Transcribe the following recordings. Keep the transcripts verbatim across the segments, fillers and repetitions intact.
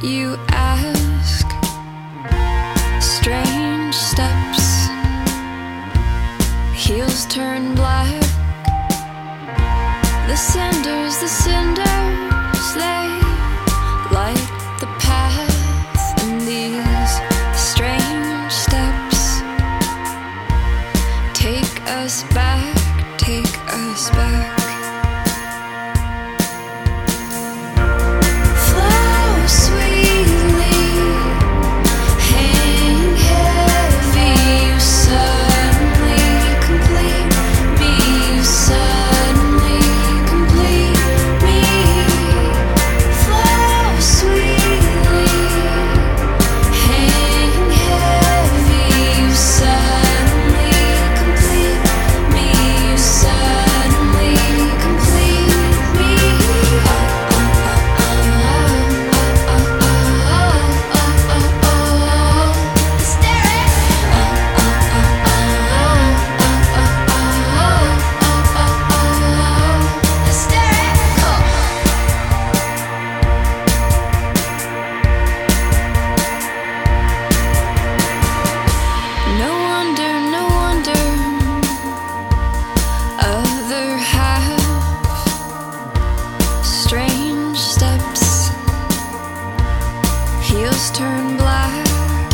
You ask, strange steps, heels turn black. The cinders, the cinders, they light the path. And these strange steps take us back, take us back. Heels turn black.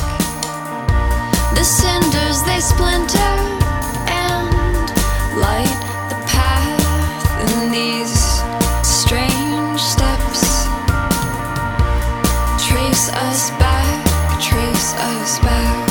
The cinders, they splinter and light the path. And these strange steps trace us back, trace us back.